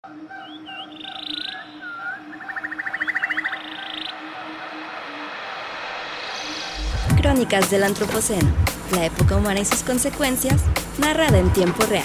Crónicas del Antropoceno, la época humana y sus consecuencias, narrada en tiempo real.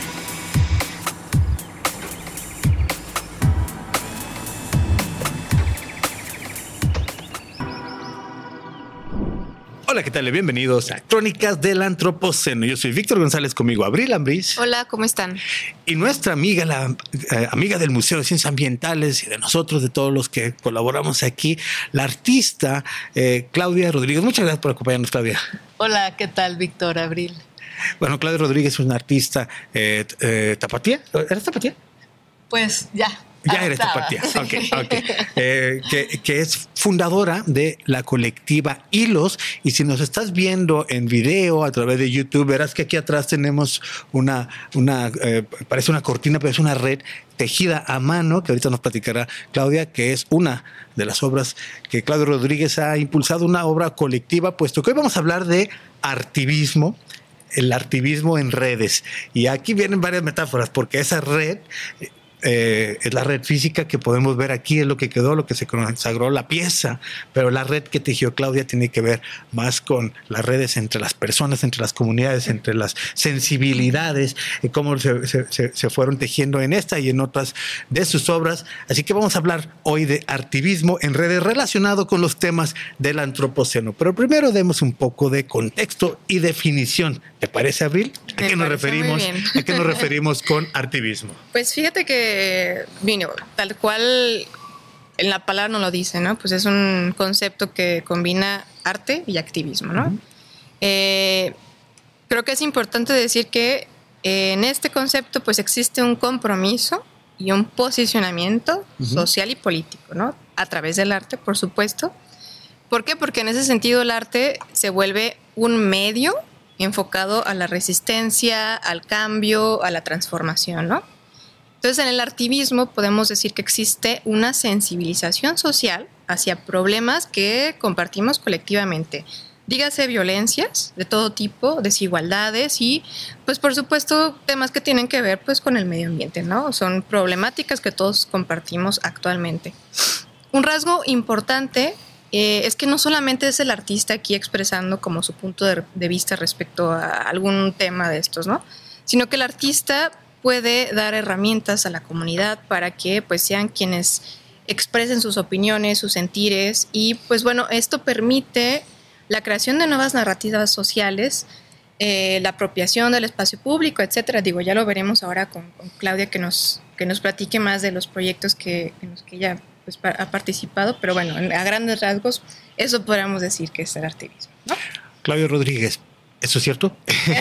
Hola, ¿qué tal? Bienvenidos a Crónicas del Antropoceno. Yo soy Víctor González, conmigo Abril Ambriz. Hola, ¿cómo están? Y nuestra amiga, la amiga del Museo de Ciencias Ambientales y de nosotros, de todos los que colaboramos aquí, la artista Claudia Rodríguez. Muchas gracias por acompañarnos, Claudia. Hola, ¿qué tal, Víctor, Abril? Bueno, Claudia Rodríguez es una artista tapatía. ¿Eres tapatía? Pues ya. Ya eres tapatía, sí. Okay. Que es fundadora de la colectiva Hilos. Y si nos estás viendo en video a través de YouTube, verás que aquí atrás tenemos parece una cortina, pero es una red tejida a mano, que ahorita nos platicará Claudia, que es una de las obras que Claudia Rodríguez ha impulsado, una obra colectiva, puesto que hoy vamos a hablar de artivismo, el artivismo en redes. Y aquí vienen varias metáforas, porque esa red... es la red física que podemos ver aquí, es lo que quedó, lo que se consagró, la pieza, pero la red que tejió Claudia tiene que ver más con las redes entre las personas, entre las comunidades, entre las sensibilidades, cómo se fueron tejiendo en esta y en otras de sus obras. Así que vamos a hablar hoy de artivismo en redes relacionado con los temas del antropoceno. Pero primero demos un poco de contexto y definición. ¿Te parece, Abril? ¿A qué nos referimos con artivismo? Pues fíjate que, tal cual en la palabra no lo dice, ¿no? Pues es un concepto que combina arte y activismo, ¿no? Uh-huh. Creo que es importante decir que en este concepto pues existe un compromiso y un posicionamiento uh-huh. social y político, ¿no? A través del arte, por supuesto. ¿Por qué? Porque en ese sentido el arte se vuelve un medio enfocado a la resistencia, al cambio, a la transformación, ¿no? Entonces, en el artivismo podemos decir que existe una sensibilización social hacia problemas que compartimos colectivamente. Dígase violencias de todo tipo, desigualdades y, pues, por supuesto, temas que tienen que ver, pues, con el medio ambiente, ¿no? Son problemáticas que todos compartimos actualmente. Un rasgo importante es que no solamente es el artista aquí expresando como su punto de vista respecto a algún tema de estos, ¿no? Sino que el artista puede dar herramientas a la comunidad para que pues sean quienes expresen sus opiniones, sus sentires y pues bueno, esto permite la creación de nuevas narrativas sociales, la apropiación del espacio público, etcétera. Digo, ya lo veremos ahora con Claudia que nos platique más de los proyectos en los que ella pues ha participado, pero bueno, a grandes rasgos, eso podríamos decir que es el artivismo, ¿no? Claudia Rodríguez, ¿eso es cierto?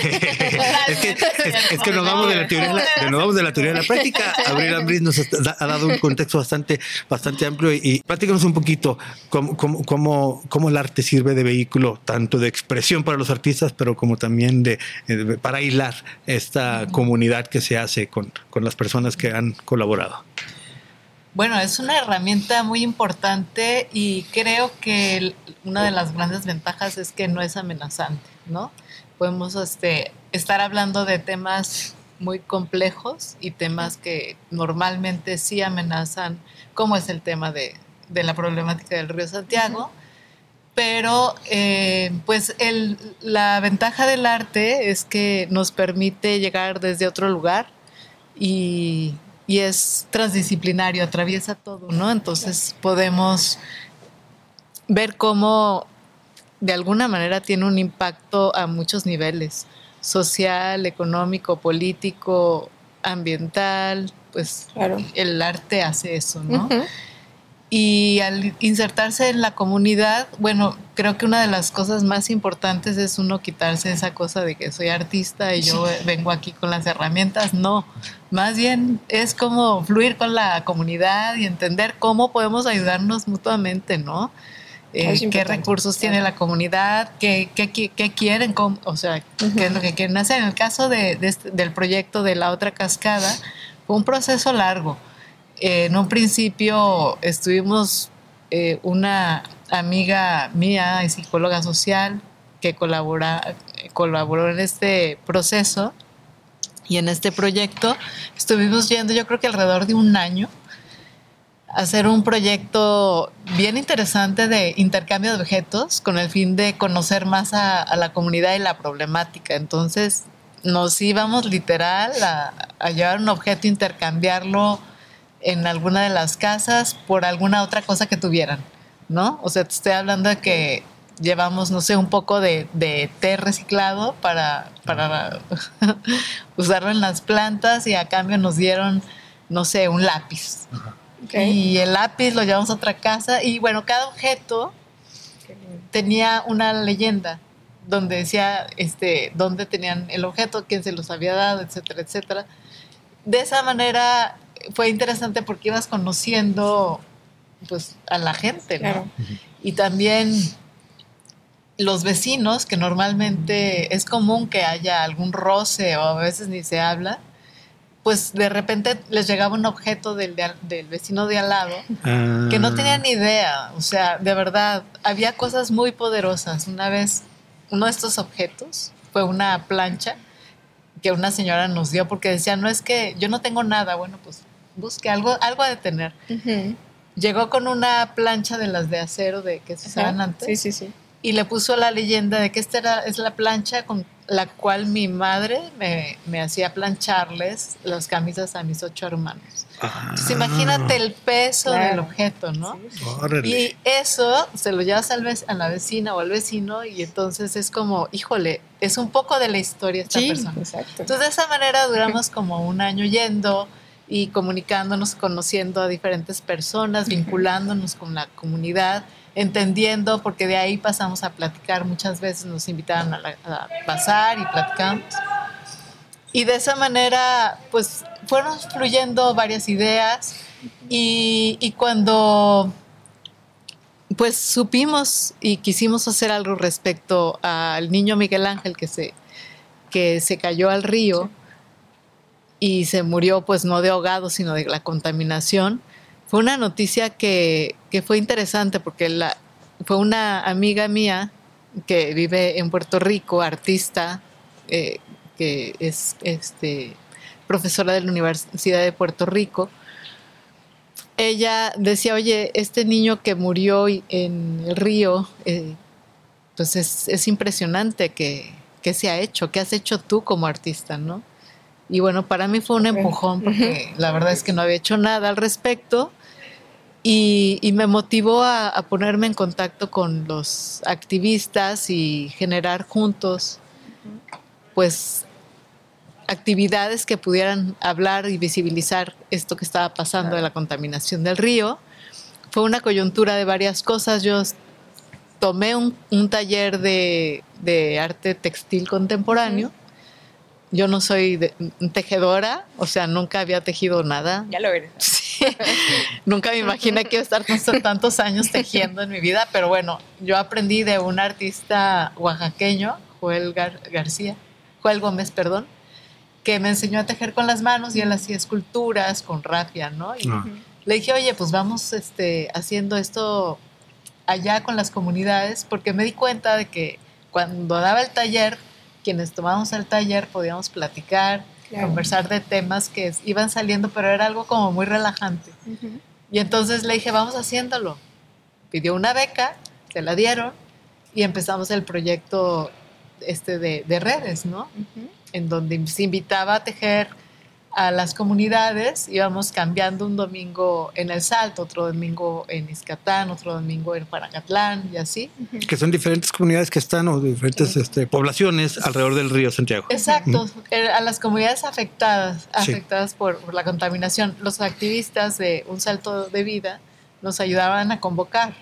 es que nos vamos de la teoría a la práctica. Abril Ambriz nos ha dado un contexto bastante amplio y platícanos un poquito cómo el arte sirve de vehículo, tanto de expresión para los artistas, pero como también para hilar esta comunidad que se hace con las personas que han colaborado. Bueno, es una herramienta muy importante y creo que una de las grandes ventajas es que no es amenazante, ¿no? Podemos estar hablando de temas muy complejos y temas que normalmente sí amenazan, como es el tema de la problemática del río Santiago, pero pues la ventaja del arte es que nos permite llegar desde otro lugar y es transdisciplinario, atraviesa todo, ¿no? Entonces podemos ver cómo de alguna manera tiene un impacto a muchos niveles, social, económico, político, ambiental, pues claro. El arte hace eso, ¿no? Uh-huh. Y al insertarse en la comunidad, bueno, creo que una de las cosas más importantes es uno quitarse esa cosa de que soy artista y yo vengo aquí con las herramientas. No, más bien es como fluir con la comunidad y entender cómo podemos ayudarnos mutuamente, ¿no? Qué recursos tiene la comunidad, qué quieren, o sea, qué es lo que quieren hacer. En el caso del proyecto de la otra cascada, fue un proceso largo. En un principio estuvimos una amiga mía, psicóloga social, que colaboró en este proceso Y en este proyecto estuvimos yendo, yo creo que alrededor de un año, a hacer un proyecto bien interesante de intercambio de objetos con el fin de conocer más a la comunidad y la problemática. Entonces nos íbamos literal a llevar un objeto, intercambiarlo en alguna de las casas por alguna otra cosa que tuvieran, ¿no? O sea, te estoy hablando de que llevamos, no sé, un poco de té reciclado para usarlo en las plantas, y a cambio nos dieron, no sé, un lápiz. Okay. Y el lápiz lo llevamos a otra casa, y bueno, cada objeto tenía una leyenda donde decía dónde tenían el objeto, quién se los había dado, etcétera, etcétera. De esa manera fue interesante porque ibas conociendo pues a la gente, ¿no? Claro. Y también los vecinos, que normalmente es común que haya algún roce o a veces ni se habla, pues de repente les llegaba un objeto del vecino de al lado que no tenían ni idea. O sea, de verdad, había cosas muy poderosas. Una vez, uno de estos objetos fue una plancha que una señora nos dio porque decía, no, es que yo no tengo nada. Bueno, pues busque algo de tener. Uh-huh. Llegó con una plancha de las de acero que se usaban antes. Sí, sí, sí. Y le puso la leyenda de que es la plancha con la cual mi madre me hacía plancharles las camisas a mis 8 hermanos. Entonces imagínate el peso del objeto, ¿no? Sí. Y eso se lo llevas a la vecina o al vecino, y entonces es como, híjole, es un poco de la historia esta persona. Exacto. Entonces de esa manera duramos como un año yendo y comunicándonos, conociendo a diferentes personas, vinculándonos con la comunidad, entendiendo, porque de ahí pasamos a platicar. Muchas veces nos invitaban a pasar y platicamos. Y de esa manera, pues, fueron fluyendo varias ideas, y cuando, pues, supimos y quisimos hacer algo respecto al niño Miguel Ángel que se cayó al río y se murió, pues, no de ahogado, sino de la contaminación. Fue una noticia que fue interesante porque fue una amiga mía que vive en Puerto Rico, artista, que es profesora de la Universidad de Puerto Rico. Ella decía, oye, este niño que murió en el río, pues es impresionante que se ha hecho, qué has hecho tú como artista, ¿no? Y bueno, para mí fue un empujón porque la verdad es que no había hecho nada al respecto. Y me motivó a ponerme en contacto con los activistas y generar juntos, pues, actividades que pudieran hablar y visibilizar esto que estaba pasando de la contaminación del río. Fue una coyuntura de varias cosas. Yo tomé un taller de arte textil contemporáneo. Yo no soy tejedora, o sea, nunca había tejido nada. Ya lo eres. Sí. Nunca me imaginé que iba a estar tantos años tejiendo en mi vida, pero bueno, yo aprendí de un artista oaxaqueño, Joel Gómez, que me enseñó a tejer con las manos, y él hacía esculturas con rafia, ¿no? Y le dije, oye, pues vamos haciendo esto allá con las comunidades, porque me di cuenta de que cuando daba el taller, quienes tomábamos el taller podíamos platicar, conversar de temas que iban saliendo, pero era algo como muy relajante. Uh-huh. Y entonces le dije, vamos haciéndolo. Pidió una beca, se la dieron, y empezamos el proyecto de redes, ¿no? Uh-huh. En donde se invitaba a tejer a las comunidades. Íbamos cambiando un domingo en El Salto, otro domingo en Izcatán, otro domingo en Paracatlán, y así. Que son diferentes comunidades que están, o diferentes poblaciones alrededor del río Santiago. Exacto, a las comunidades afectadas por la contaminación. Los activistas de Un Salto de Vida nos ayudaban a convocar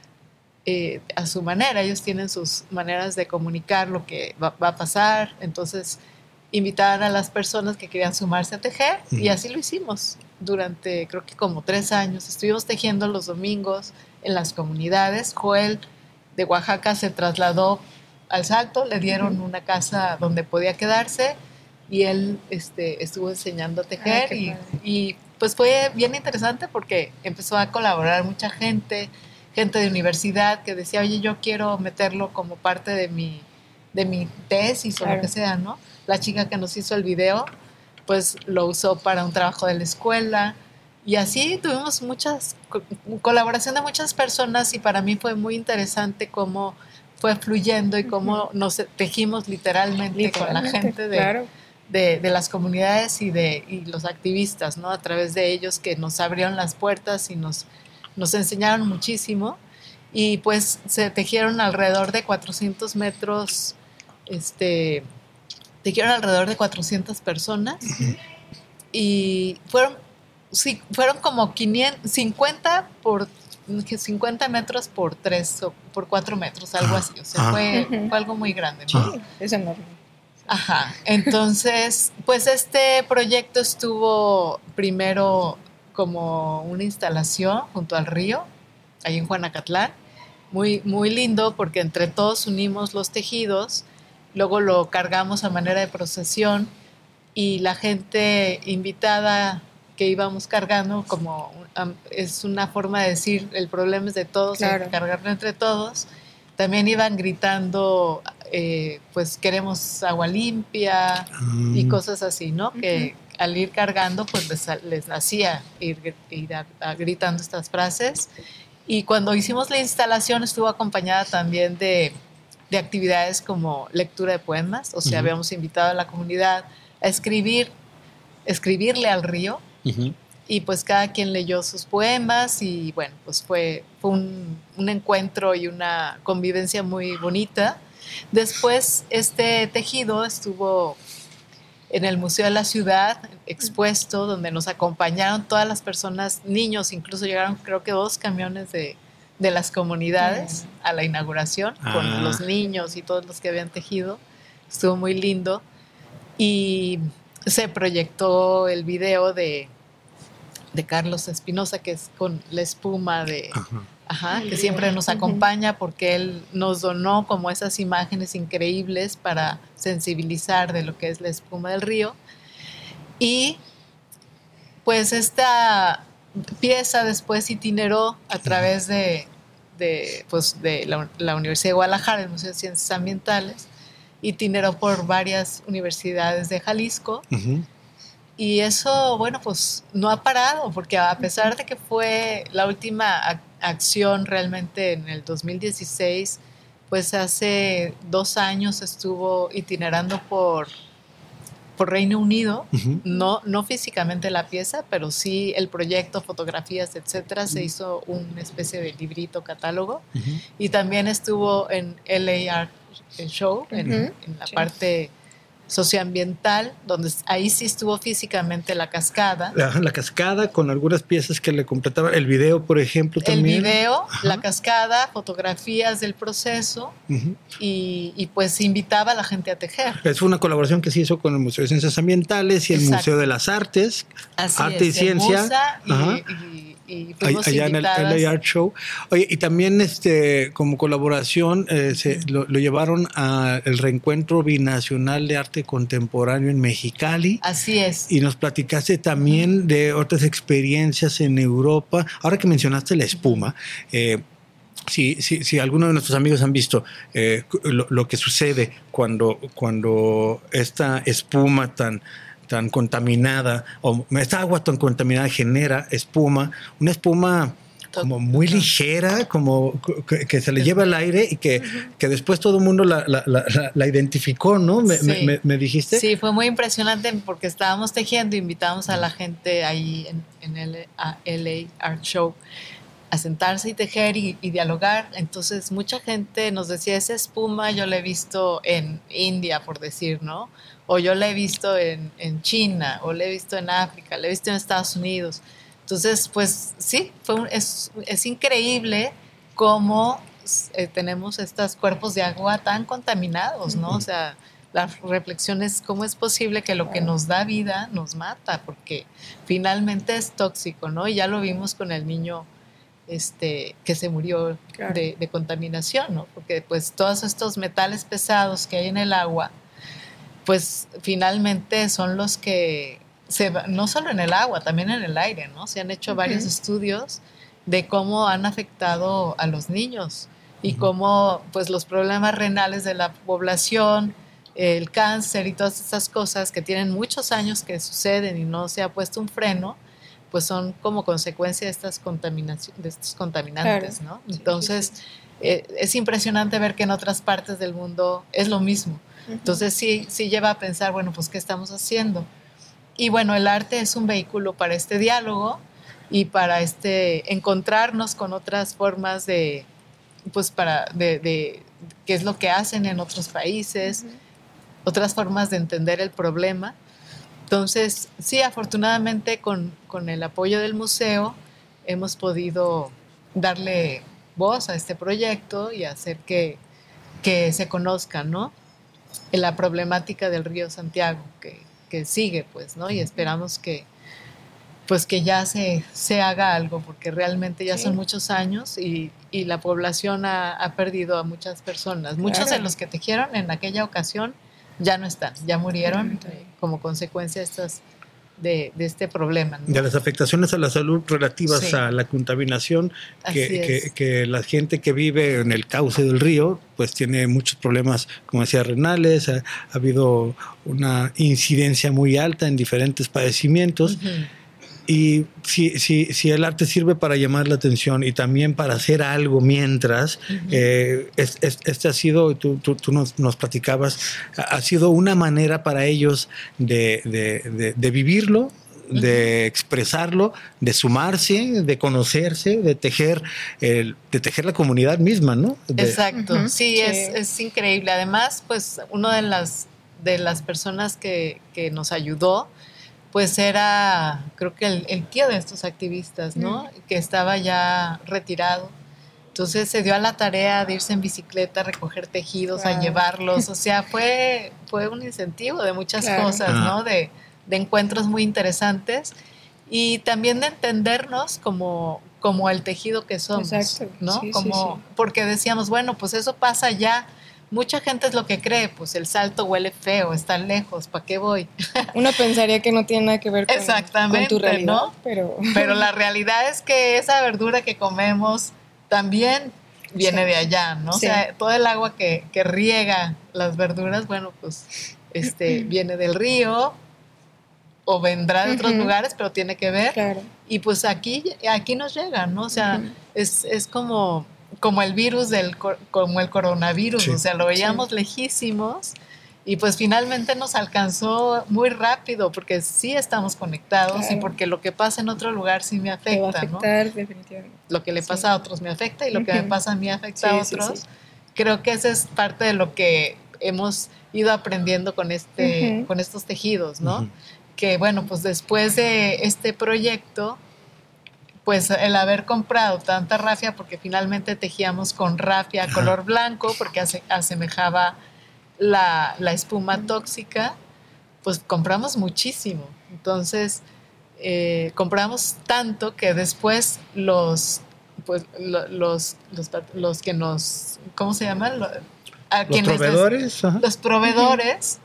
a su manera. Ellos tienen sus maneras de comunicar lo que va a pasar. Entonces invitaban a las personas que querían sumarse a tejer, y así lo hicimos durante, creo que como 3 años. Estuvimos tejiendo los domingos en las comunidades. Joel de Oaxaca se trasladó al Salto, le dieron una casa donde podía quedarse, y él estuvo enseñando a tejer. Y pues fue bien interesante porque empezó a colaborar mucha gente de universidad que decía, oye, yo quiero meterlo como parte de mi tesis o lo que sea, ¿no? La chica que nos hizo el video pues lo usó para un trabajo de la escuela. Y así tuvimos colaboración de muchas personas, y para mí fue muy interesante cómo fue fluyendo y cómo nos tejimos literalmente con la gente de las comunidades y los activistas, ¿no? A través de ellos, que nos abrieron las puertas y nos enseñaron muchísimo. Y pues se tejieron alrededor de 400 metros, tejieron alrededor de 400 personas. Y fueron como 50 metros por 3 o por 4 metros, algo así. O sea, fue algo muy grande, ¿no? Sí, es enorme. Ajá. Entonces, pues este proyecto estuvo primero como una instalación junto al río, ahí en Juanacatlán. Muy, muy lindo, porque entre todos unimos los tejidos, luego lo cargamos a manera de procesión, y la gente invitada que íbamos cargando, como es una forma de decir, el problema es de todos, hay que cargarlo entre todos. También iban gritando, pues queremos agua limpia y cosas así, ¿no? Que al ir cargando, pues les hacía ir gritando estas frases. Y cuando hicimos la instalación estuvo acompañada también de actividades como lectura de poemas. O sea, habíamos invitado a la comunidad a escribirle al río. Y pues cada quien leyó sus poemas, y bueno, pues fue un encuentro y una convivencia muy bonita. Después este tejido estuvo en el Museo de la Ciudad expuesto, donde nos acompañaron todas las personas, niños, incluso llegaron creo que 2 camiones de las comunidades a la inauguración, con los niños y todos los que habían tejido. Estuvo muy lindo, y se proyectó el video de Carlos Espinosa, que es con la espuma que siempre nos acompaña, porque él nos donó como esas imágenes increíbles para sensibilizar de lo que es la espuma del río. Y pues esta pieza después itineró a través de la Universidad de Guadalajara, el Museo de Ciencias Ambientales, itineró por varias universidades de Jalisco. Y eso, bueno, pues no ha parado, porque a pesar de que fue la última acción realmente en el 2016, pues hace 2 años estuvo itinerando por Reino Unido, no físicamente la pieza, pero sí el proyecto, fotografías, etcétera. Se hizo una especie de librito, catálogo, y también estuvo en LA Art Show, en la parte socioambiental, donde ahí sí estuvo físicamente la cascada. La cascada, con algunas piezas que le completaban. El video, por ejemplo, también. El video, la cascada, fotografías del proceso, y pues invitaba a la gente a tejer. Es una colaboración que se hizo con el Museo de Ciencias Ambientales y el Museo de las Artes, Arte y Ciencia. Y fuimos allá invitadas. en el LA Art Show. Oye, y también como colaboración lo llevaron al reencuentro binacional de arte contemporáneo en Mexicali. Así es. Y nos platicaste también de otras experiencias en Europa. Ahora que mencionaste la espuma, si alguno de nuestros amigos han visto lo que sucede cuando esta espuma tan contaminada, o esta agua tan contaminada genera una espuma como muy ligera, como que se le lleva al aire, y que después todo el mundo la identificó, ¿no? ¿Me dijiste? Sí, fue muy impresionante, porque estábamos tejiendo, invitamos a la gente ahí en el LA Art Show a sentarse y tejer y dialogar. Entonces mucha gente nos decía, esa espuma yo la he visto en India, por decir, ¿no? O yo la he visto en China, o la he visto en África, la he visto en Estados Unidos. Entonces, pues sí, es increíble cómo tenemos estos cuerpos de agua tan contaminados, ¿no? O sea, la reflexión es cómo es posible que lo que nos da vida nos mata, porque finalmente es tóxico, ¿no? Y ya lo vimos con el niño que se murió de contaminación, ¿no? Porque pues todos estos metales pesados que hay en el agua, pues finalmente son los que no solo en el agua, también en el aire, ¿no? Se han hecho varios estudios de cómo han afectado a los niños y cómo pues los problemas renales de la población, el cáncer y todas estas cosas que tienen muchos años que suceden y no se ha puesto un freno, pues son como consecuencia de estas de estos contaminantes, claro. ¿no? Entonces, es impresionante ver que en otras partes del mundo es lo mismo. Entonces, sí lleva a pensar, bueno, pues, ¿qué estamos haciendo? Y bueno, el arte es un vehículo para este diálogo y para encontrarnos con otras formas de qué es lo que hacen en otros países, otras formas de entender el problema. Entonces, sí, afortunadamente con el apoyo del museo hemos podido darle voz a este proyecto y hacer que se conozca, ¿no? La problemática del río Santiago que sigue, pues, ¿no? Y esperamos que ya se haga algo, porque realmente ya son muchos años y la población ha perdido a muchas personas. Muchos de los que tejieron en aquella ocasión ya no están, ya murieron como consecuencia de este problema, ¿no? De las afectaciones a la salud relativas a la contaminación, que la gente que vive en el cauce del río pues tiene muchos problemas, como decía, renales, ha habido una incidencia muy alta en diferentes padecimientos. Y si el arte sirve para llamar la atención y también para hacer algo mientras, este ha sido, tú nos platicabas, ha sido una manera para ellos de vivirlo, de expresarlo, de sumarse, de conocerse, de tejer la comunidad misma, ¿no? Exacto, sí, es increíble. Además, pues, una de las personas que nos ayudó, pues era, creo que el tío de estos activistas, ¿no? Que estaba ya retirado. Entonces se dio a la tarea de irse en bicicleta a recoger tejidos, a llevarlos. O sea, fue un incentivo de muchas cosas, ¿no? De encuentros muy interesantes y también de entendernos como el tejido que somos. Exacto. ¿No? Sí, porque decíamos, bueno, pues eso pasa ya. Mucha gente es lo que cree, pues el Salto huele feo, está lejos, ¿para qué voy? Uno pensaría que no tiene nada que ver con tu realidad, ¿no? Pero la realidad es que esa verdura que comemos también viene de allá, ¿no? Sí. O sea, todo el agua que riega las verduras, bueno, pues viene del río o vendrá de otros lugares, pero tiene que ver. Claro. Y pues aquí nos llega, ¿no? O sea, es como el virus como el coronavirus, o sea, lo veíamos lejísimos y pues finalmente nos alcanzó muy rápido porque sí estamos conectados y porque lo que pasa en otro lugar sí me afecta, va a afectar, ¿no? Definitivamente. Lo que le pasa a otros me afecta y lo que me pasa a mí afecta a otros. Sí. Creo que esa es parte de lo que hemos ido aprendiendo con estos tejidos, ¿no? Que bueno, pues después de este proyecto, pues el haber comprado tanta rafia, porque finalmente tejíamos con rafia color blanco, porque asemejaba la espuma tóxica, pues compramos muchísimo. Entonces, compramos tanto que después los que nos, ¿cómo se llaman? Los proveedores. Los proveedores,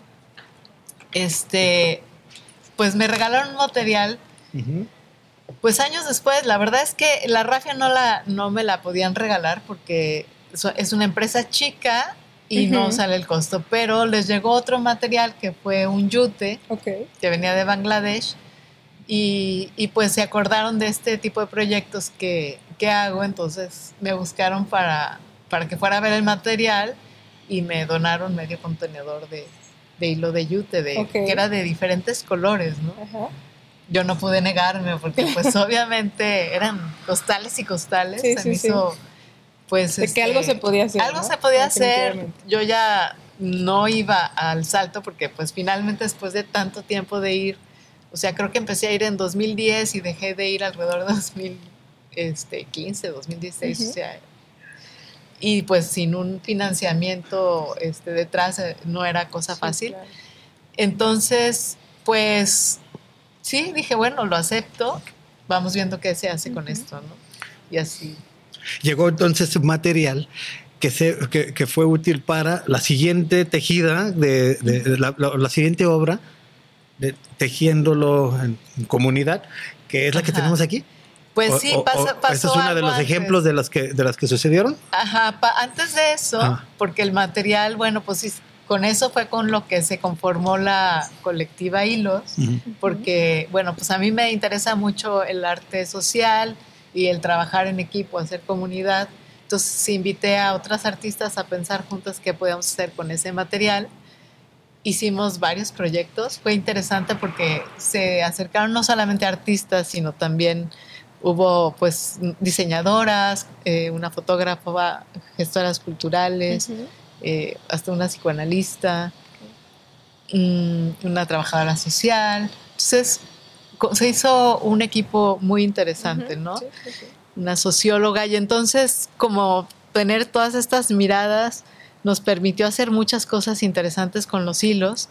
pues me regalaron un material. Pues años después, la verdad es que la rafia no me la podían regalar porque es una empresa chica y no sale el costo, pero les llegó otro material que fue un yute que venía de Bangladesh y pues se acordaron de este tipo de proyectos que hago, entonces me buscaron para que fuera a ver el material y me donaron medio contenedor de hilo de yute, que era de diferentes colores, ¿no? Yo no pude negarme porque pues obviamente eran costales y costales. Se me hizo pues de que algo se podía hacer. Algo se podía hacer. Yo ya no iba al Salto porque pues finalmente después de tanto tiempo de ir, o sea, creo que empecé a ir en 2010 y dejé de ir alrededor de 2015, 2016, o sea, y pues sin un financiamiento detrás no era cosa fácil. Claro. Entonces, pues sí, dije, bueno, lo acepto, vamos viendo qué se hace con esto, ¿no? Y así. Llegó entonces un material que fue útil para la siguiente tejida, la siguiente obra, de tejiéndolo en comunidad, que es la que tenemos aquí. Pues sí, pasó. ¿Esta es una de los ejemplos de las que sucedieron? Ajá, antes de eso, porque el material, bueno, pues sí, con eso fue con lo que se conformó la colectiva Hilos, porque, bueno, pues a mí me interesa mucho el arte social y el trabajar en equipo, hacer comunidad. Entonces invité a otras artistas a pensar juntas qué podíamos hacer con ese material. Hicimos varios proyectos. Fue interesante porque se acercaron no solamente artistas, sino también hubo pues diseñadoras, una fotógrafa, gestoras culturales, hasta una psicoanalista, una trabajadora social. Entonces se hizo un equipo muy interesante, ¿no? Sí. Una socióloga, y entonces como tener todas estas miradas nos permitió hacer muchas cosas interesantes con los hilos,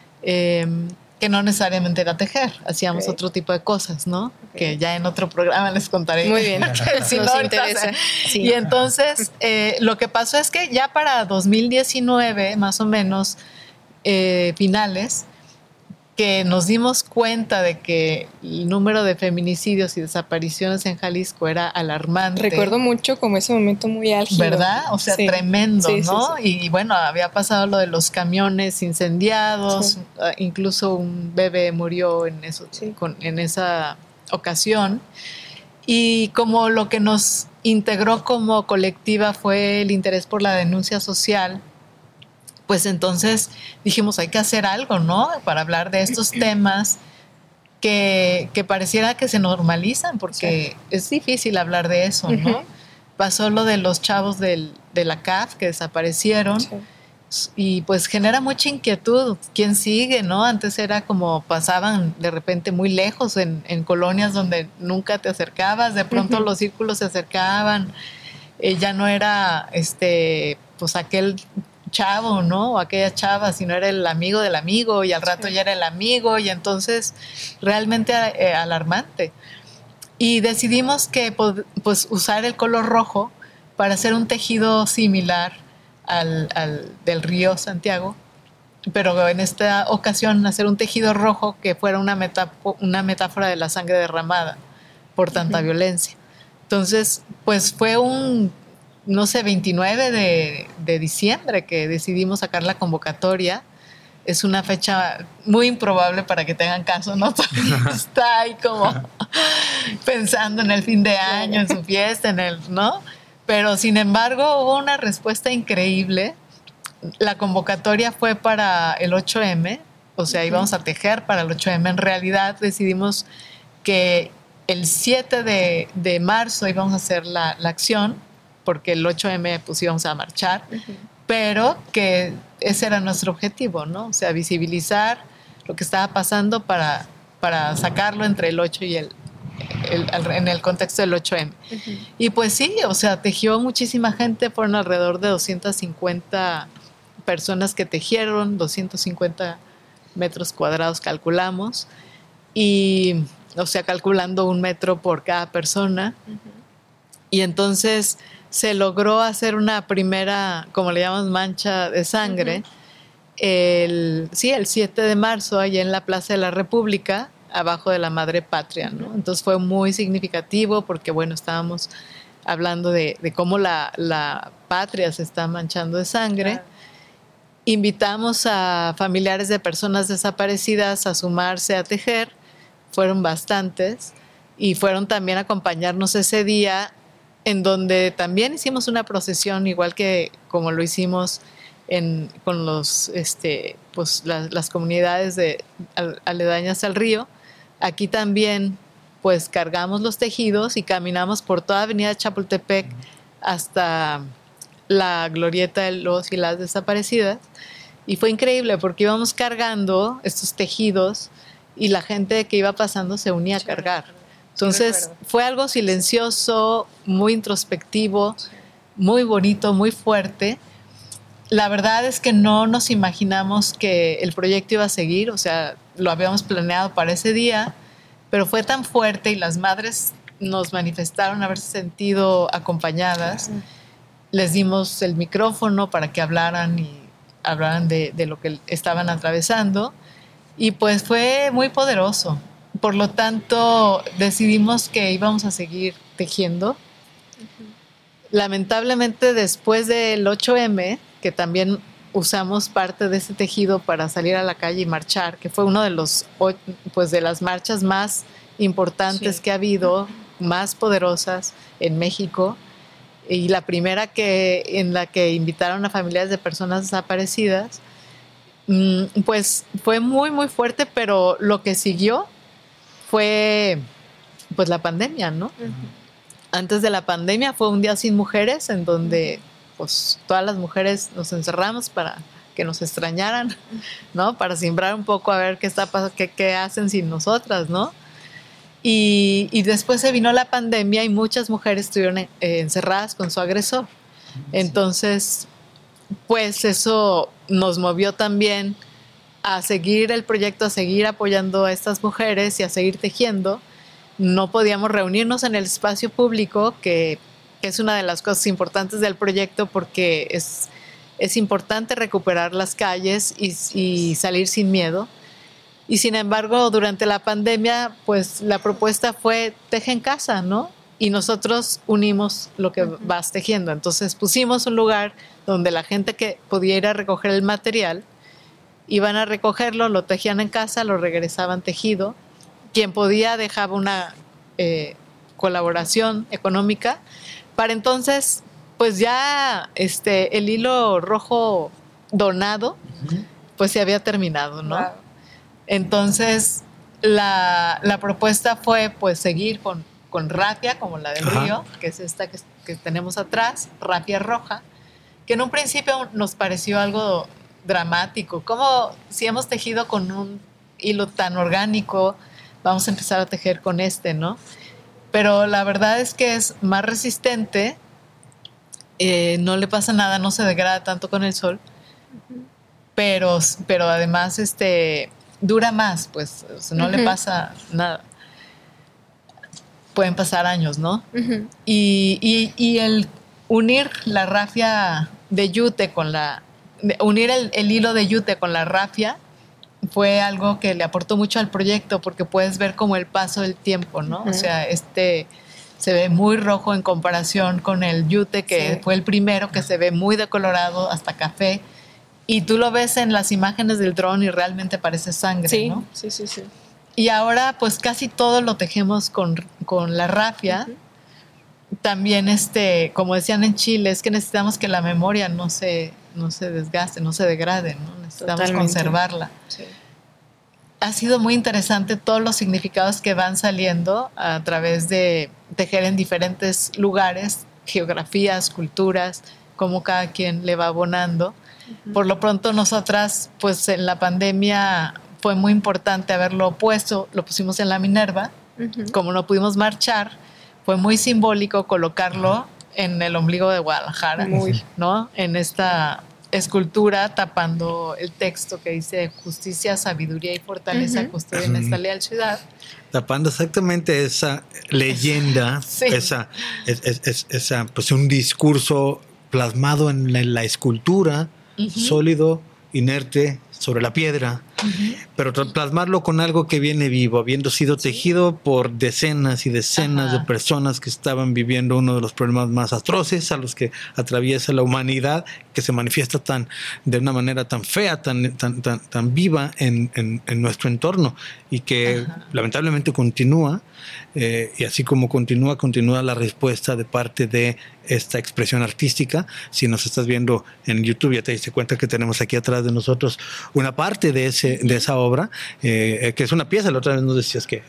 que no necesariamente era tejer, hacíamos otro tipo de cosas, ¿no? Que ya en otro programa les contaré. Muy bien, si nos interesa. Sí. Y entonces lo que pasó es que ya para 2019, más o menos, finales, que nos dimos cuenta de que el número de feminicidios y desapariciones en Jalisco era alarmante. Recuerdo mucho como ese momento muy álgido. ¿Verdad? O sea, tremendo, ¿no? Sí. Y bueno, había pasado lo de los camiones incendiados, incluso un bebé murió en eso, en esa ocasión. Y como lo que nos integró como colectiva fue el interés por la denuncia social, pues entonces dijimos, hay que hacer algo, ¿no? Para hablar de estos temas que pareciera que se normalizan, porque es difícil hablar de eso, ¿no? Pasó lo de los chavos de la CAF que desaparecieron, y pues genera mucha inquietud. ¿Quién sigue, no? Antes era como pasaban de repente muy lejos en colonias donde nunca te acercabas, de pronto los círculos se acercaban, ya no era pues aquel chavo, ¿no? O aquella chava, sino era el amigo del amigo, y al rato ya era el amigo, y entonces realmente alarmante. Y decidimos que pues usar el color rojo para hacer un tejido similar al del río Santiago, pero en esta ocasión hacer un tejido rojo que fuera una metáfora de la sangre derramada por tanta violencia. Entonces, pues fue un 29 de diciembre que decidimos sacar la convocatoria. Es una fecha muy improbable para que tengan caso, ¿no? Está ahí como pensando en el fin de año, en su fiesta, ¿no? Pero sin embargo hubo una respuesta increíble. La convocatoria fue para el 8M, o sea, íbamos a tejer para el 8M. En realidad decidimos que el 7 de marzo íbamos a hacer la acción, porque el 8M pues íbamos a marchar, pero que ese era nuestro objetivo, ¿no? O sea, visibilizar lo que estaba pasando para sacarlo entre el 8 y en el contexto del 8M. Y pues sí, o sea, tejió muchísima gente, fueron alrededor de 250 personas que tejieron, 250 metros cuadrados calculamos, y, o sea, calculando 1 metro por cada persona. Y entonces se logró hacer una primera, como le llamamos, mancha de sangre, el 7 de marzo, allá en la Plaza de la República, abajo de la Madre Patria, ¿no? Entonces fue muy significativo porque, bueno, estábamos hablando de cómo la patria se está manchando de sangre. Claro. Invitamos a familiares de personas desaparecidas a sumarse a tejer, fueron bastantes, y fueron también a acompañarnos ese día, en donde también hicimos una procesión, igual que como lo hicimos con los pues las comunidades aledañas al río. Aquí también pues cargamos los tejidos y caminamos por toda Avenida Chapultepec hasta la glorieta de los y las desaparecidas, y fue increíble porque íbamos cargando estos tejidos y la gente que iba pasando se unía a cargar. Entonces fue algo silencioso, muy introspectivo, muy bonito, muy fuerte. La verdad es que no nos imaginamos que el proyecto iba a seguir, o sea, lo habíamos planeado para ese día, pero fue tan fuerte y las madres nos manifestaron haberse sentido acompañadas. Les dimos el micrófono para que hablaran de lo que estaban atravesando, y pues fue muy poderoso. Por lo tanto, decidimos que íbamos a seguir tejiendo. Lamentablemente, después del 8M, que también usamos parte de ese tejido para salir a la calle y marchar, que fue uno de los, pues de las marchas más importantes que ha habido, más poderosas en México, y la primera en la que invitaron a familiares de personas desaparecidas. Pues fue muy, muy fuerte, pero lo que siguió fue pues la pandemia, ¿no? Antes de la pandemia fue un día sin mujeres, en donde pues todas las mujeres nos encerramos para que nos extrañaran, ¿no? Para simbrar un poco a ver qué está pasando, qué hacen sin nosotras, ¿no? Y después se vino la pandemia y muchas mujeres estuvieron encerradas con su agresor. Entonces, pues eso nos movió también a seguir el proyecto, a seguir apoyando a estas mujeres y a seguir tejiendo. No podíamos reunirnos en el espacio público, que es una de las cosas importantes del proyecto, porque es importante recuperar las calles y salir sin miedo. Y sin embargo, durante la pandemia, pues la propuesta fue teje en casa, ¿no? Y nosotros unimos lo que vas tejiendo. Entonces pusimos un lugar donde la gente que podía ir a recoger el material, iban a recogerlo, lo tejían en casa, lo regresaban tejido. Quien podía dejaba una colaboración económica. Para entonces, pues ya el hilo rojo donado, pues se había terminado, ¿no? Wow. Entonces, la propuesta fue pues seguir con rafia, como la del río, que es esta que tenemos atrás, rafia roja, que en un principio nos pareció algo dramático. Como si hemos tejido con un hilo tan orgánico, vamos a empezar a tejer con ¿no? Pero la verdad es que es más resistente, no le pasa nada, no se degrada tanto con el sol, pero además dura más, pues no le pasa nada. Pueden pasar años, ¿no? Y el unir la rafia de yute unir el hilo de yute con la rafia fue algo que le aportó mucho al proyecto, porque puedes ver como el paso del tiempo, ¿no? O sea, se ve muy rojo en comparación con el yute, que fue el primero, que se ve muy decolorado, hasta café. Y tú lo ves en las imágenes del dron y realmente parece sangre, ¿no? Sí. Y ahora pues casi todo lo tejemos con la rafia. También como decían en Chile, es que necesitamos que la memoria no se desgaste, no se degrade, ¿no? Necesitamos conservarla. Sí. Ha sido muy interesante todos los significados que van saliendo a través de tejer en diferentes lugares, geografías, culturas, cómo cada quien le va abonando. Por lo pronto nosotras, pues en la pandemia fue muy importante haberlo puesto, lo pusimos en la Minerva. Como no pudimos marchar, fue muy simbólico colocarlo en el ombligo de Guadalajara, ¿no? En esta escultura tapando el texto que dice justicia, sabiduría y fortaleza custodian esta leal ciudad. Tapando exactamente esa leyenda, esa pues un discurso plasmado en la escultura, sólido, inerte, sobre la piedra, pero plasmarlo con algo que viene vivo, habiendo sido tejido por decenas y decenas de personas que estaban viviendo uno de los problemas más atroces a los que atraviesa la humanidad, que se manifiesta de una manera tan fea, tan viva en nuestro entorno, y que lamentablemente continúa, y así como continúa la respuesta de parte de esta expresión artística. Si nos estás viendo en YouTube, ya te diste cuenta que tenemos aquí atrás de nosotros una parte de esa obra, que es una pieza. La otra vez nos decías que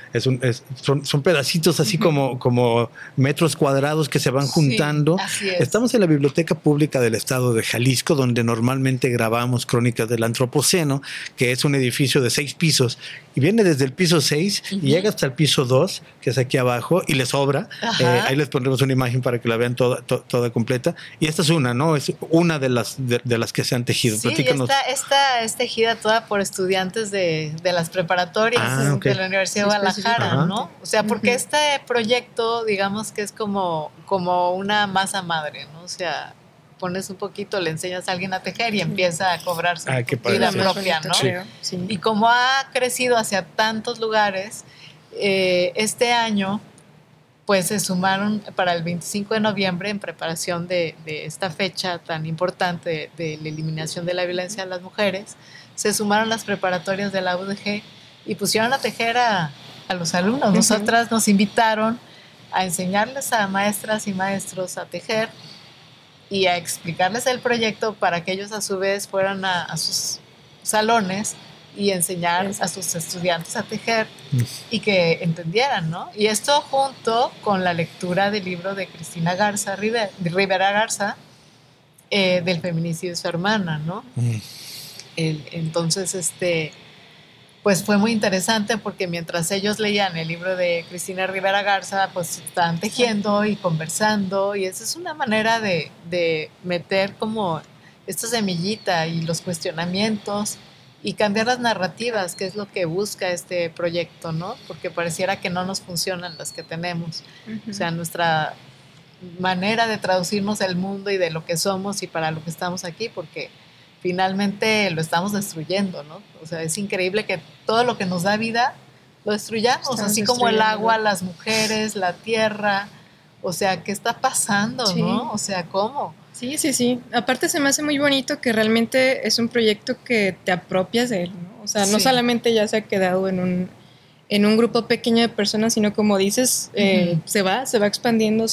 son pedacitos así como metros cuadrados que se van juntando. Así es. Estamos en la Biblioteca Pública del Estado de Jalisco, donde normalmente grabamos Crónicas del Antropoceno, que es un edificio de 6 pisos, y viene desde el piso 6 y llega hasta el piso 2, que es aquí abajo, y les sobra. Ahí les pondremos una imagen para que la vean toda completa. Y esta es una, ¿no? Es una de las que se han tejido. Sí, esta es tejida toda por estudiantes de las preparatorias de la Universidad de Guadalajara, ¿no? O sea, porque este proyecto, digamos que es como una masa madre, ¿no? O sea, pones un poquito, le enseñas a alguien a tejer y empieza a cobrar su vida propia, ¿no? Sí. Y como ha crecido hacia tantos lugares, este año pues se sumaron para el 25 de noviembre en preparación de esta fecha tan importante de la eliminación de la violencia a las mujeres, se sumaron las preparatorias de la UDG y pusieron a tejer a los alumnos. Nosotras nos invitaron a enseñarles a maestras y maestros a tejer y a explicarles el proyecto para que ellos a su vez fueran a sus salones y enseñar a sus estudiantes a tejer y que entendieran, ¿no? Y esto junto con la lectura del libro de Cristina Rivera Garza, del feminicidio de su hermana, ¿no? Entonces, pues fue muy interesante porque mientras ellos leían el libro de Cristina Rivera Garza, pues estaban tejiendo y conversando, y esa es una manera de meter como esta semillita y los cuestionamientos y cambiar las narrativas, que es lo que busca este proyecto, ¿no? Porque pareciera que no nos funcionan las que tenemos. O sea, nuestra manera de traducirnos el mundo y de lo que somos y para lo que estamos aquí, porque finalmente lo estamos destruyendo, ¿no? O sea, es increíble que todo lo que nos da vida lo destruyamos, así como el agua, las mujeres, la tierra. O sea, ¿qué está pasando, no? O sea, ¿cómo? Sí. Aparte se me hace muy bonito que realmente es un proyecto que te apropias de él, ¿no? O sea, no solamente ya se ha quedado en un grupo pequeño de personas, sino como dices, se va expandiendo.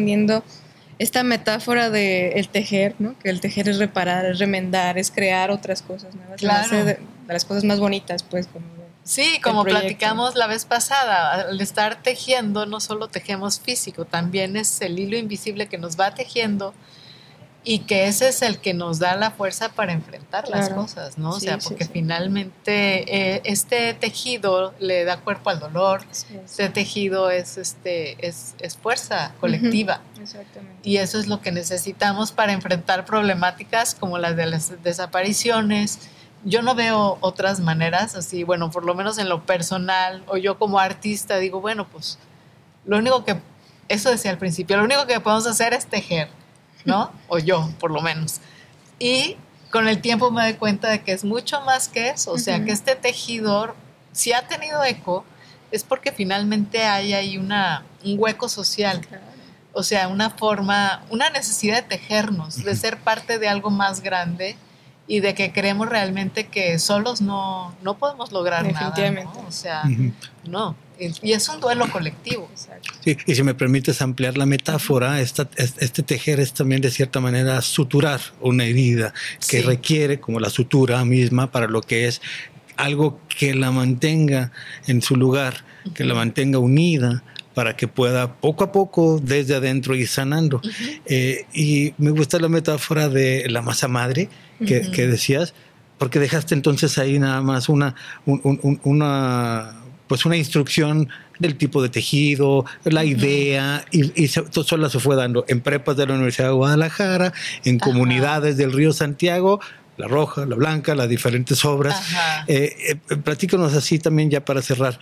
Esta metáfora de el tejer, ¿no? Que el tejer es reparar, es remendar, es crear otras cosas nuevas. Claro. De las cosas más bonitas, pues. Como platicamos la vez pasada, al estar tejiendo, no solo tejemos físico, también es el hilo invisible que nos va tejiendo y que ese es el que nos da la fuerza para enfrentar las cosas, ¿no? O sea, porque finalmente este tejido le da cuerpo al dolor, este tejido es fuerza colectiva. Exactamente. Y eso es lo que necesitamos para enfrentar problemáticas como las de las desapariciones. Yo no veo otras maneras, así, bueno, por lo menos en lo personal, o yo como artista digo, bueno, pues eso decía al principio, lo único que podemos hacer es tejer, ¿no? O yo, por lo menos. Y con el tiempo me doy cuenta de que es mucho más que eso, o sea, que este tejido, si ha tenido eco, es porque finalmente hay ahí un hueco social, o sea, una necesidad de tejernos, de ser parte de algo más grande y de que creemos realmente que solos no podemos lograr nada, ¿no? O sea, no. Y es un duelo colectivo. Sí, y si me permites ampliar la metáfora, este tejer es también de cierta manera suturar una herida que requiere, como la sutura misma, para lo que es algo que la mantenga en su lugar, que la mantenga unida, para que pueda poco a poco desde adentro ir sanando. Y me gusta la metáfora de la masa madre que decías, porque dejaste entonces ahí nada más una instrucción del tipo de tejido, la idea, y sola se fue dando en prepas de la Universidad de Guadalajara, en comunidades del Río Santiago, la roja, la blanca, las diferentes obras. Platícanos así también ya para cerrar.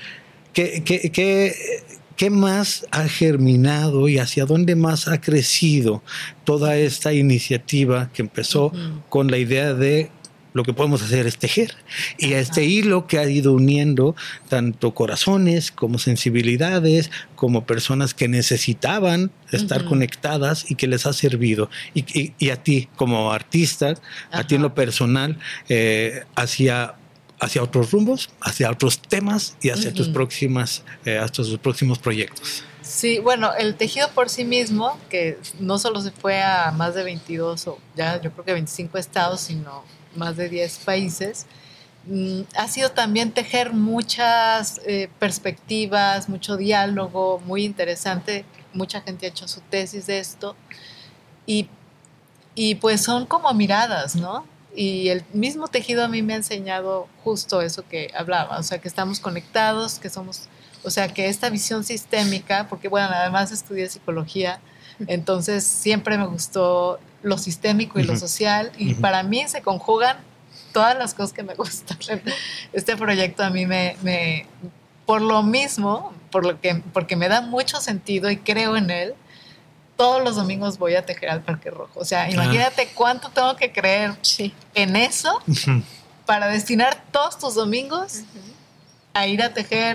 ¿Qué más ha germinado y hacia dónde más ha crecido toda esta iniciativa que empezó con la idea de lo que podemos hacer es tejer? Y a este hilo que ha ido uniendo tanto corazones como sensibilidades, como personas que necesitaban estar conectadas y que les ha servido. Y a ti como artista, a ti en lo personal, hacia otros rumbos, hacia otros temas y hacia tus próximos proyectos. Sí, bueno, el tejido por sí mismo, que no solo se fue a más de 22 o ya yo creo que 25 estados, sino más de 10 países, ha sido también tejer muchas perspectivas, mucho diálogo, muy interesante. Mucha gente ha hecho su tesis de esto y pues son como miradas, ¿no? Y el mismo tejido a mí me ha enseñado justo eso que hablaba, o sea, que estamos conectados, que somos, o sea, que esta visión sistémica, porque bueno, además estudié psicología, entonces siempre me gustó lo sistémico y lo social, y para mí se conjugan todas las cosas que me gustan. Este proyecto a mí por lo mismo, porque me da mucho sentido y creo en él, todos los domingos voy a tejer al Parque Rojo. O sea, imagínate cuánto tengo que creer en eso para destinar todos tus domingos a ir a tejer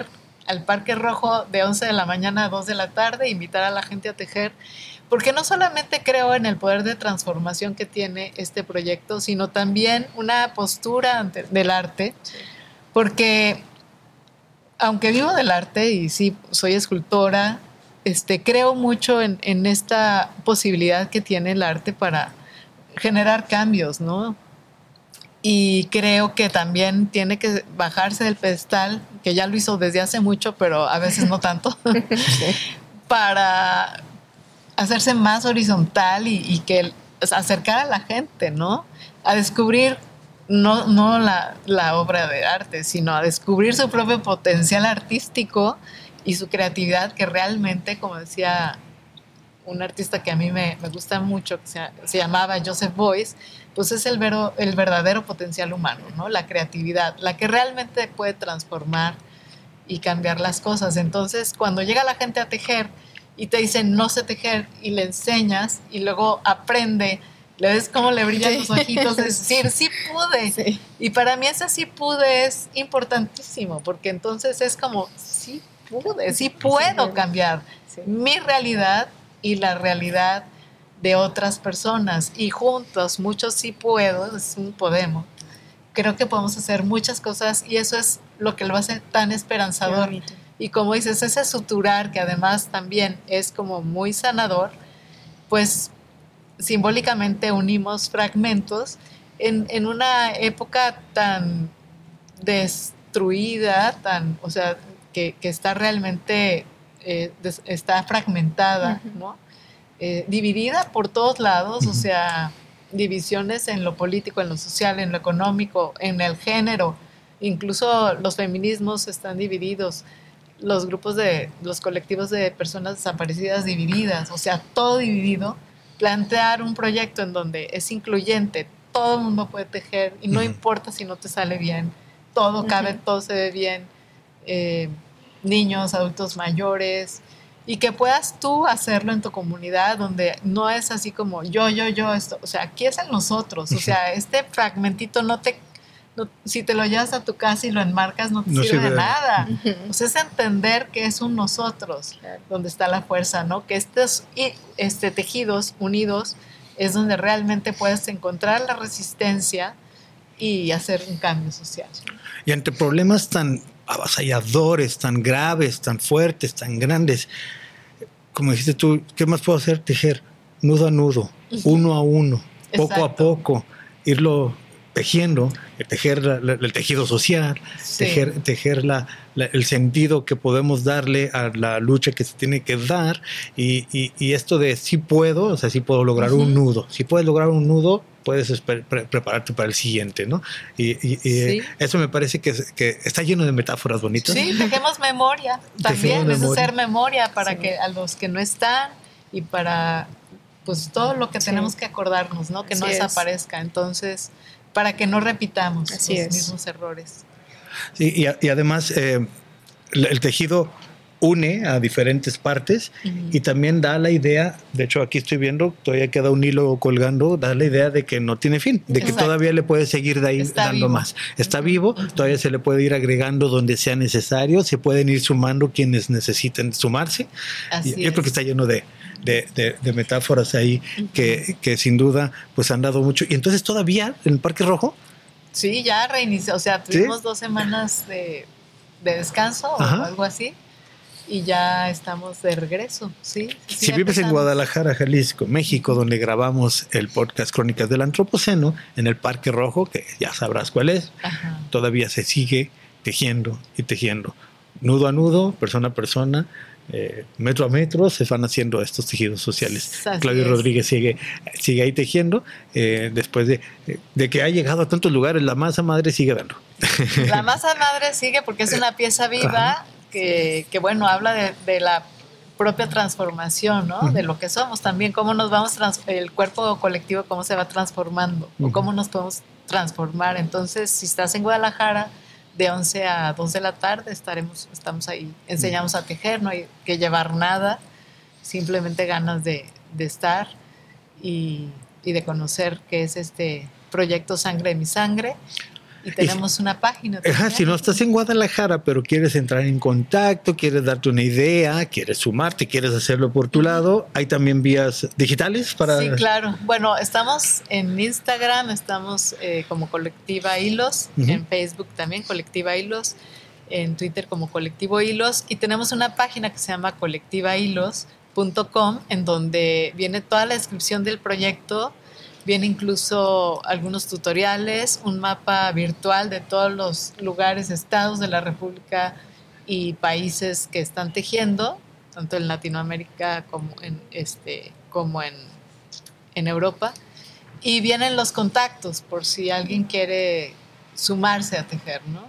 al Parque Rojo de 11 de la mañana a 2 de la tarde, invitar a la gente a tejer, porque no solamente creo en el poder de transformación que tiene este proyecto, sino también una postura del arte, porque aunque vivo del arte y sí soy escultora, creo mucho en esta posibilidad que tiene el arte para generar cambios, ¿no? Y creo que también tiene que bajarse del pedestal, que ya lo hizo desde hace mucho, pero a veces no tanto, para hacerse más horizontal y que acercar a la gente, ¿no? A descubrir no la obra de arte, sino a descubrir su propio potencial artístico y su creatividad, que realmente, como decía un artista que a mí me gusta mucho, que se llamaba Joseph Beuys, pues es el verdadero potencial humano, ¿no? La creatividad, la que realmente puede transformar y cambiar las cosas. Entonces, cuando llega la gente a tejer y te dicen no sé tejer y le enseñas y luego aprende, le ves cómo le brillan los ojitos, es decir, sí pude. Sí. Y para mí ese sí pude es importantísimo, porque entonces es como, sí pude, sí puedo cambiar mi realidad y la realidad de otras personas. Y juntos, muchos sí puedo, es un podemos. Creo que podemos hacer muchas cosas y eso es lo que lo hace tan esperanzador. Y como dices, ese suturar, que además también es como muy sanador, pues simbólicamente unimos fragmentos en una época tan destruida, o sea, que está realmente está fragmentada, ¿no? Dividida por todos lados, o sea, divisiones en lo político, en lo social, en lo económico, en el género, incluso los feminismos están divididos, los colectivos de personas desaparecidas divididas, o sea, todo dividido. Plantear un proyecto en donde es incluyente, todo el mundo puede tejer y no importa si no te sale bien, todo cabe, todo se ve bien, niños, adultos mayores, y que puedas tú hacerlo en tu comunidad donde no es así como yo, esto, o sea, aquí es en nosotros, o sea, este fragmentito si te lo llevas a tu casa y lo enmarcas no te sirve de nada. O sea, es entender que es un nosotros donde está la fuerza, ¿no? Que estos tejidos unidos es donde realmente puedes encontrar la resistencia y hacer un cambio social. Y ante problemas tan avasalladores, tan graves, tan fuertes, tan grandes, como dijiste tú, ¿qué más puedo hacer? Tejer nudo a nudo, uno a uno, poco a poco, irlo tejiendo, tejer el tejido social, tejer el sentido que podemos darle a la lucha que se tiene que dar y esto de sí puedo, o sea, sí puedo lograr un nudo. Si puedes lograr un nudo, puedes prepararte para el siguiente, ¿no? Y eso me parece que está lleno de metáforas bonitas. Sí, dejemos memoria también, es hacer memoria para que a los que no están y para pues todo lo que tenemos que acordarnos, ¿no? Que no desaparezca. Entonces, para que no repitamos los mismos errores. Sí, y además el tejido une a diferentes partes y también da la idea, de hecho aquí estoy viendo, todavía queda un hilo colgando, da la idea de que no tiene fin, de que todavía le puede seguir de ahí dando más. Está vivo, todavía se le puede ir agregando donde sea necesario, se pueden ir sumando quienes necesiten sumarse. Yo creo que está lleno de metáforas ahí que sin duda pues han dado mucho. Y entonces todavía en el Parque Rojo. Sí, ya reinició, o sea, tuvimos 2 semanas de descanso o algo así y ya estamos de regreso. Sí, si vives en Guadalajara, Jalisco, México, donde grabamos el podcast Crónicas del Antropoceno, en el Parque Rojo, que ya sabrás cuál es, todavía se sigue tejiendo y tejiendo. Nudo a nudo, persona a persona, metro a metro se van haciendo estos tejidos sociales. Claudio Rodríguez sigue ahí tejiendo después de que ha llegado a tantos lugares. La masa madre sigue dando. La masa madre sigue porque es una pieza viva que bueno, habla de la propia transformación, ¿no? De lo que somos también, cómo nos vamos el cuerpo colectivo, cómo se va transformando o cómo nos podemos transformar. Entonces, si estás en Guadalajara, de 11 a 2 de la tarde estamos ahí. Enseñamos a tejer, no hay que llevar nada, simplemente ganas de estar y de conocer qué es este proyecto Sangre de mi Sangre. Y tenemos una página también. Si no estás en Guadalajara, pero quieres entrar en contacto, quieres darte una idea, quieres sumarte, quieres hacerlo por tu lado, hay también vías digitales para... Sí, claro. Bueno, estamos en Instagram, estamos como Colectiva Hilos, en Facebook también, Colectiva Hilos, en Twitter como Colectivo Hilos, y tenemos una página que se llama colectivahilos.com, en donde viene toda la descripción del proyecto. Viene incluso algunos tutoriales, un mapa virtual de todos los lugares, estados de la República y países que están tejiendo, tanto en Latinoamérica como en Europa. Y vienen los contactos por si alguien quiere sumarse a tejer, ¿no?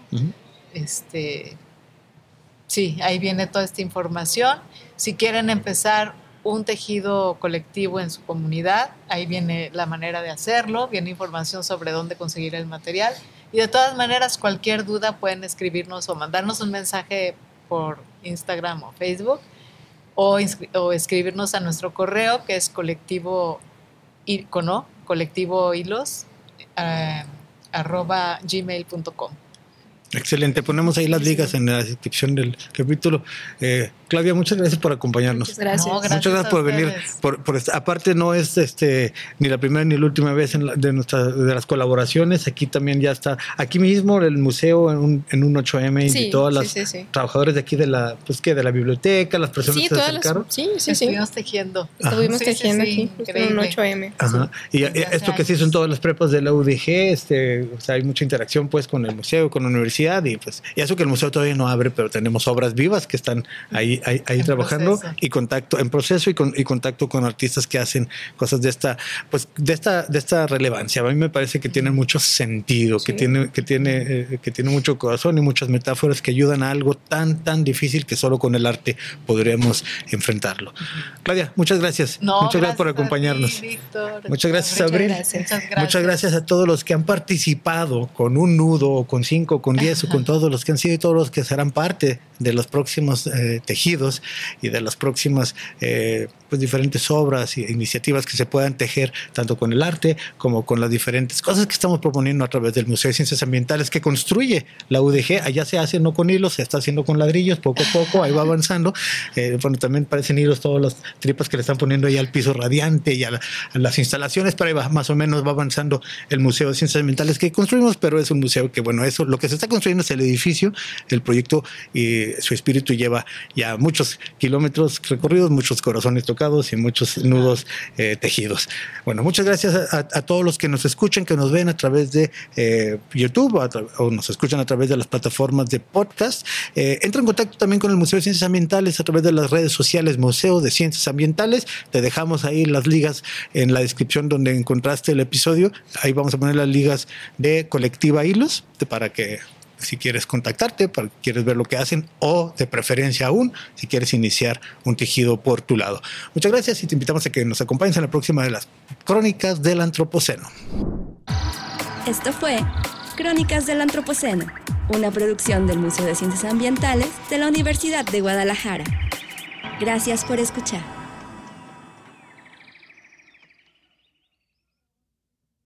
Sí, ahí viene toda esta información. Si quieren empezar un tejido colectivo en su comunidad, ahí viene la manera de hacerlo, viene información sobre dónde conseguir el material, y de todas maneras cualquier duda pueden escribirnos o mandarnos un mensaje por Instagram o Facebook, o escribirnos a nuestro correo, que es colectivohilos@gmail.com. Excelente, ponemos ahí las ligas en la descripción del capítulo. Claudia, muchas gracias por acompañarnos. Muchas gracias. Muchas gracias por venir. Aparte no es ni la primera ni la última vez de las colaboraciones. Aquí también ya está. Aquí mismo el museo en un 8M invitó a los trabajadores de aquí de la biblioteca, las personas que se acercaron. Estuvimos tejiendo. Estuvimos tejiendo aquí en un 8M. Ajá. Y esto que se hizo en todas las prepas de la UDG, o sea, hay mucha interacción pues con el museo, con la universidad, y eso que el museo todavía no abre, pero tenemos obras vivas que están ahí trabajando proceso. Y contacto en proceso y contacto con artistas que hacen cosas de esta relevancia. A mí me parece que tiene mucho sentido, que tiene mucho corazón y muchas metáforas que ayudan a algo tan difícil que solo con el arte podríamos enfrentarlo. Claudia, muchas gracias. Muchas gracias por acompañarnos. Víctor. Muchas gracias, Abril. Muchas gracias a todos los que han participado con un nudo, o con 5, con 10, o con todos los que han sido y todos los que serán parte de los próximos tejidos y de las próximas diferentes obras e iniciativas que se puedan tejer tanto con el arte como con las diferentes cosas que estamos proponiendo a través del Museo de Ciencias Ambientales que construye la UDG. Allá se hace no con hilos, se está haciendo con ladrillos, poco a poco, ahí va avanzando. También parecen hilos todas las tripas que le están poniendo ahí al piso radiante y a las instalaciones, pero ahí va, más o menos va avanzando el Museo de Ciencias Ambientales que construimos, pero es un museo que, eso, lo que se está construyendo es el edificio, el proyecto, y su espíritu lleva ya muchos kilómetros recorridos, muchos corazones tocados y muchos nudos tejidos. Bueno, muchas gracias a todos los que nos escuchan, que nos ven a través de YouTube o nos escuchan a través de las plataformas de podcast. Entra en contacto también con el Museo de Ciencias Ambientales a través de las redes sociales Museo de Ciencias Ambientales. Te dejamos ahí las ligas en la descripción donde encontraste el episodio. Ahí vamos a poner las ligas de Colectiva Hilos para que, si quieres contactarte, para que quieres ver lo que hacen, o de preferencia aún, si quieres iniciar un tejido por tu lado. Muchas gracias y te invitamos a que nos acompañes en la próxima de las Crónicas del Antropoceno. Esto fue Crónicas del Antropoceno, una producción del Museo de Ciencias Ambientales de la Universidad de Guadalajara. Gracias por escuchar.